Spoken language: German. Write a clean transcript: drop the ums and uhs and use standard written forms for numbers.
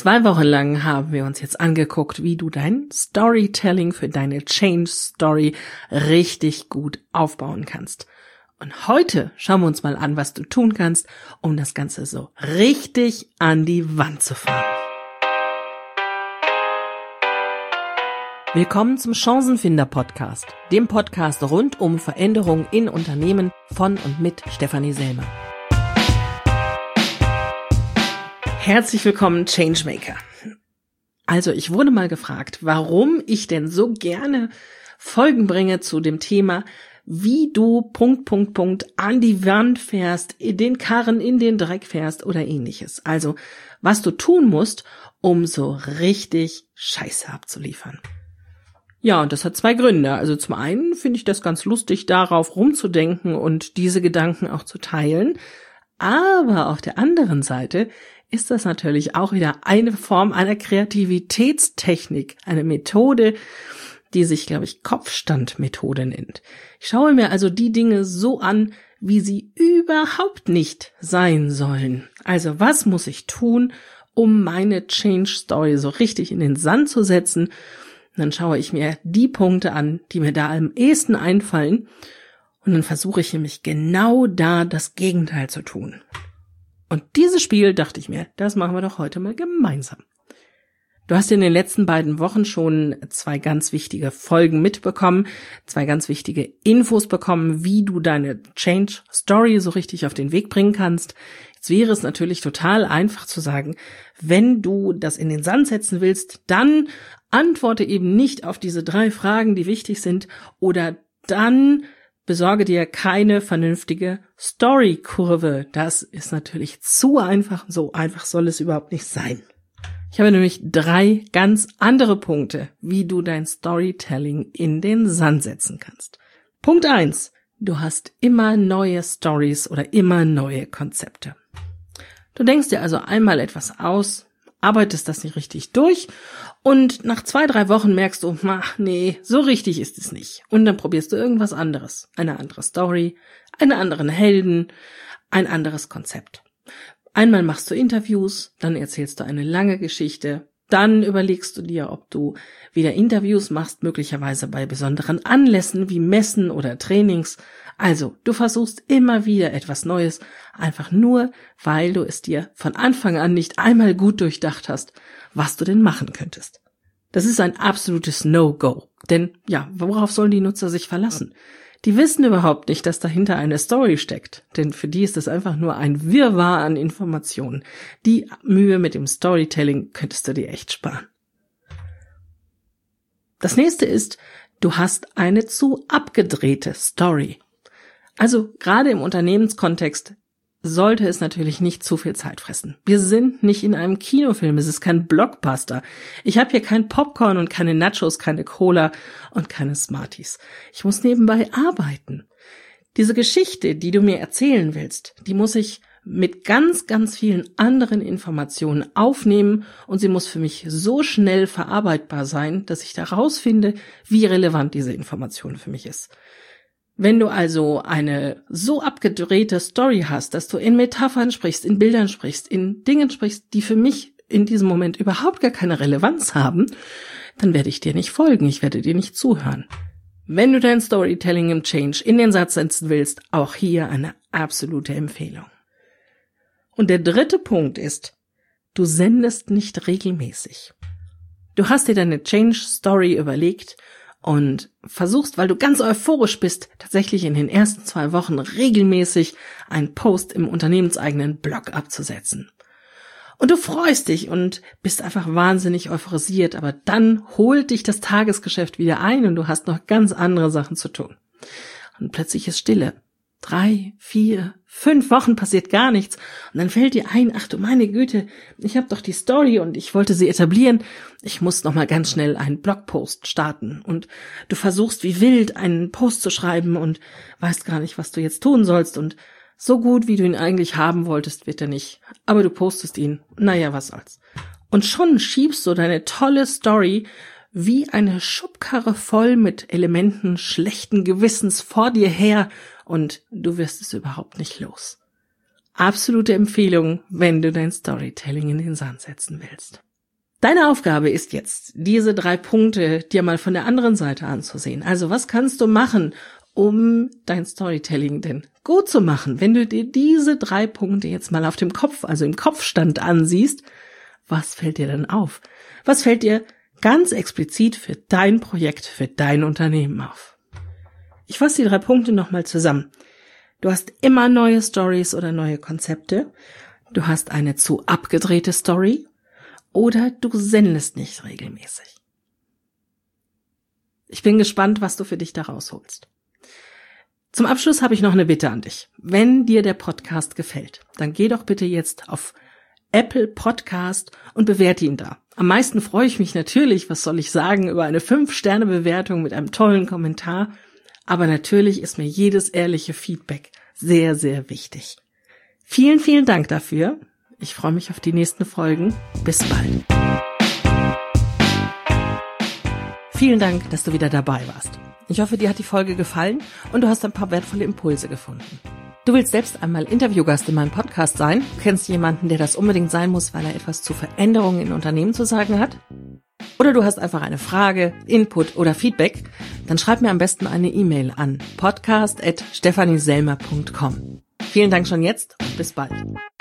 2 Wochen lang haben wir uns jetzt angeguckt, wie du dein Storytelling für deine Change Story richtig gut aufbauen kannst. Und heute schauen wir uns mal an, was du tun kannst, um das Ganze so richtig an die Wand zu fahren. Willkommen zum Chancenfinder-Podcast, dem Podcast rund um Veränderungen in Unternehmen von und mit Stefanie Selmer. Herzlich willkommen, Changemaker. Also ich wurde mal gefragt, warum ich denn so gerne Folgen bringe zu dem Thema, wie du ... an die Wand fährst, in den Karren in den Dreck fährst oder ähnliches. Also was du tun musst, um so richtig Scheiße abzuliefern. Ja, und das hat 2 Gründe. Also zum einen finde ich das ganz lustig, darauf rumzudenken und diese Gedanken auch zu teilen. Aber auf der anderen Seite ist das natürlich auch wieder eine Form einer Kreativitätstechnik, eine Methode, die sich, glaube ich, Kopfstandmethode nennt. Ich schaue mir also die Dinge so an, wie sie überhaupt nicht sein sollen. Also was muss ich tun, um meine Change Story so richtig in den Sand zu setzen? Und dann schaue ich mir die Punkte an, die mir da am ehesten einfallen. Und dann versuche ich nämlich genau da das Gegenteil zu tun. Und dieses Spiel, dachte ich mir, das machen wir doch heute mal gemeinsam. Du hast in den letzten 2 Wochen schon 2 ganz wichtige Folgen mitbekommen, 2 ganz wichtige Infos bekommen, wie du deine Change Story so richtig auf den Weg bringen kannst. Jetzt wäre es natürlich total einfach zu sagen, wenn du das in den Sand setzen willst, dann antworte eben nicht auf diese 3 Fragen, die wichtig sind, oder dann besorge dir keine vernünftige Story-Kurve. Das ist natürlich zu einfach. So einfach soll es überhaupt nicht sein. Ich habe nämlich 3 ganz andere Punkte, wie du dein Storytelling in den Sand setzen kannst. Punkt 1. Du hast immer neue Stories oder immer neue Konzepte. Du denkst dir also einmal etwas aus, arbeitest das nicht richtig durch und nach 2-3 Wochen merkst du, nee, so richtig ist es nicht. Und dann probierst du irgendwas anderes. Eine andere Story, einen anderen Helden, ein anderes Konzept. Einmal machst du Interviews, dann erzählst du eine lange Geschichte, dann überlegst du dir, ob du wieder Interviews machst, möglicherweise bei besonderen Anlässen wie Messen oder Trainings. Also, du versuchst immer wieder etwas Neues, einfach nur, weil du es dir von Anfang an nicht einmal gut durchdacht hast, was du denn machen könntest. Das ist ein absolutes No-Go, denn ja, worauf sollen die Nutzer sich verlassen? Die wissen überhaupt nicht, dass dahinter eine Story steckt, denn für die ist es einfach nur ein Wirrwarr an Informationen. Die Mühe mit dem Storytelling könntest du dir echt sparen. Das nächste ist, du hast eine zu abgedrehte Story. Also gerade im Unternehmenskontext sollte es natürlich nicht zu viel Zeit fressen. Wir sind nicht in einem Kinofilm, es ist kein Blockbuster. Ich habe hier kein Popcorn und keine Nachos, keine Cola und keine Smarties. Ich muss nebenbei arbeiten. Diese Geschichte, die du mir erzählen willst, die muss ich mit ganz, ganz vielen anderen Informationen aufnehmen und sie muss für mich so schnell verarbeitbar sein, dass ich daraus finde, wie relevant diese Information für mich ist. Wenn du also eine so abgedrehte Story hast, dass du in Metaphern sprichst, in Bildern sprichst, in Dingen sprichst, die für mich in diesem Moment überhaupt gar keine Relevanz haben, dann werde ich dir nicht folgen, ich werde dir nicht zuhören. Wenn du dein Storytelling im Change in den Satz setzen willst, auch hier eine absolute Empfehlung. Und der 3. Punkt ist, du sendest nicht regelmäßig. Du hast dir deine Change Story überlegt und versuchst, weil du ganz euphorisch bist, tatsächlich in den ersten 2 Wochen regelmäßig einen Post im unternehmenseigenen Blog abzusetzen. Und du freust dich und bist einfach wahnsinnig euphorisiert, aber dann holt dich das Tagesgeschäft wieder ein und du hast noch ganz andere Sachen zu tun. Und plötzlich ist Stille. 3, 4, 5 Wochen passiert gar nichts. Und dann fällt dir ein, ach du meine Güte, ich habe doch die Story und ich wollte sie etablieren. Ich muss noch mal ganz schnell einen Blogpost starten. Und du versuchst wie wild einen Post zu schreiben und weißt gar nicht, was du jetzt tun sollst. Und so gut, wie du ihn eigentlich haben wolltest, wird er nicht. Aber du postest ihn. Naja, was soll's. Und schon schiebst du deine tolle Story wie eine Schubkarre voll mit Elementen schlechten Gewissens vor dir her und du wirst es überhaupt nicht los. Absolute Empfehlung, wenn du dein Storytelling in den Sand setzen willst. Deine Aufgabe ist jetzt, diese 3 Punkte dir mal von der anderen Seite anzusehen. Also was kannst du machen, um dein Storytelling denn gut zu machen? Wenn du dir diese 3 Punkte jetzt mal auf dem Kopf, also im Kopfstand ansiehst, was fällt dir denn auf? Was fällt dir ganz explizit für dein Projekt, für dein Unternehmen auf? Ich fasse die 3 Punkte nochmal zusammen. Du hast immer neue Stories oder neue Konzepte. Du hast eine zu abgedrehte Story. Oder du sendest nicht regelmäßig. Ich bin gespannt, was du für dich da rausholst. Zum Abschluss habe ich noch eine Bitte an dich. Wenn dir der Podcast gefällt, dann geh doch bitte jetzt auf Apple Podcast und bewerte ihn da. Am meisten freue ich mich natürlich, was soll ich sagen, über eine 5-Sterne-Bewertung mit einem tollen Kommentar. Aber natürlich ist mir jedes ehrliche Feedback sehr, sehr wichtig. Vielen, vielen Dank dafür. Ich freue mich auf die nächsten Folgen. Bis bald. Vielen Dank, dass du wieder dabei warst. Ich hoffe, dir hat die Folge gefallen und du hast ein paar wertvolle Impulse gefunden. Du willst selbst einmal Interviewgast in meinem Podcast sein? Du kennst jemanden, der das unbedingt sein muss, weil er etwas zu Veränderungen in Unternehmen zu sagen hat? Oder du hast einfach eine Frage, Input oder Feedback? Dann schreib mir am besten eine E-Mail an podcast@stephanieselmer.com. Vielen Dank schon jetzt und bis bald.